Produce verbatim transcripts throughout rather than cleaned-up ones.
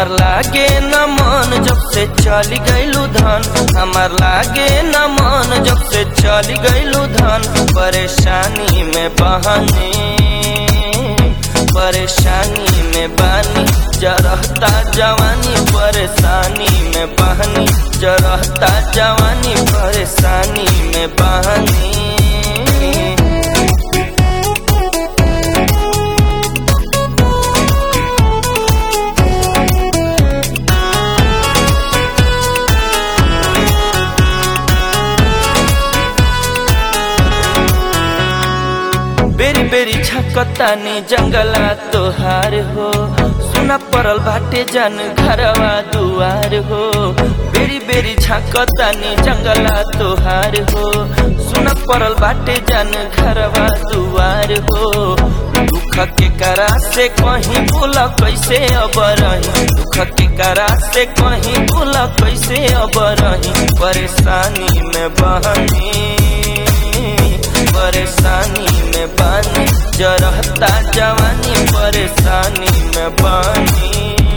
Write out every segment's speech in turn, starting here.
हमार लागे न मन जब से चली गईलू धन, हमार लागे न मन जब से चली गईलू धन। परेशानी में बहाने परेशानी में बानी जरहता जवानी, परेशानी में बहानी जरहता जवानी, परेशानी में बहानी। बेरी बेरी छकतानी जंगला तोहार हो, सुना पड़ल बाटे जन घरवा दुआर हो। बेरी बेरी छकतानी जंगला तोहार हो, सुना पड़ल बाटे जन घरवा दुआर हो। दुख के करा से कहीं बोला कैसे अब रही, दुख के करा से कहीं बोला कैसे अब रही। परेशानी में बहानी परेशानी में बानी जरहता जवानी, परेशानी में बानी।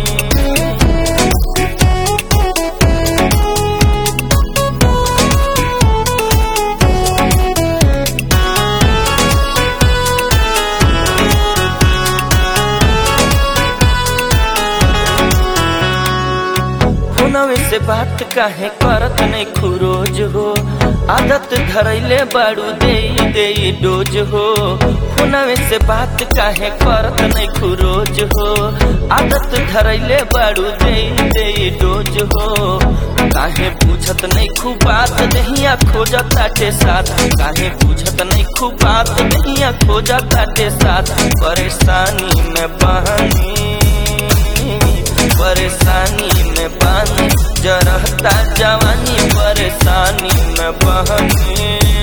फोनवे से बात काहे करत नहीं खुरोज हो, आदत धरैले बाड़ू दे दे डोज हो। फोनवे से बात काहे करत नहीं खुरोज हो, आदत धरैले बाड़ू दे दे डोज हो। काहे पूछत नहीं खूब बात नहिया खोजत ताटे साथ, काहे पूछत नहीं खूब बात नहिया खोजत ताटे साथ। परेशानी में बहानी परेशानी में बानी जरहता जवानी, परेशानी में बहानी।